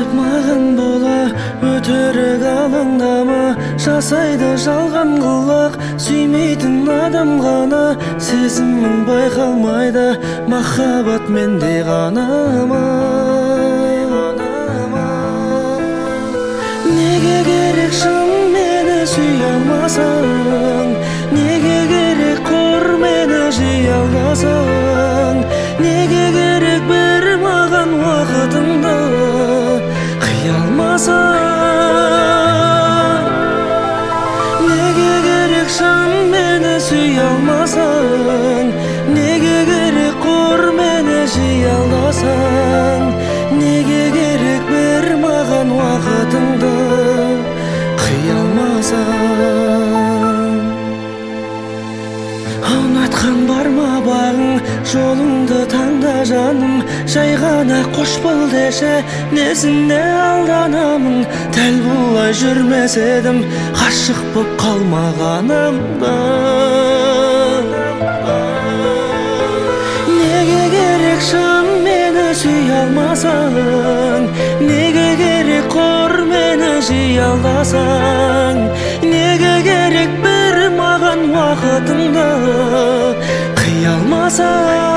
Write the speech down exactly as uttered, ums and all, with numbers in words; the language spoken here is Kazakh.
Келіп маған бола өтірік алаңдама, жасайды жалған қылық сүймейтін адам ғана. Сезімің байқалмайды, махаббат менде ғана ма? Неге керек шын мені сүй алмасаң? Неге керек қор мені жей алмасаң? Неге керек бір маған уақытыңды қия алмасаң? Неге керек шын мені сүй алмасаң? Неге керек қор мені жей алмасаң? Неге керек бір маған уақытыңды қия алмасаң? Ұнатқан бар ма бағың, жолыңды таңда жаным. Жай ғана қош бол деші, несіне алданамын? Дәл бұлай жүрмес едім, ғашық боп қалмағанымда. Неге керек шын мені сүй алмасаң? Неге керек қор мені жей алдасаң? Неге керек бір маған уақытыңды қия алмасаң?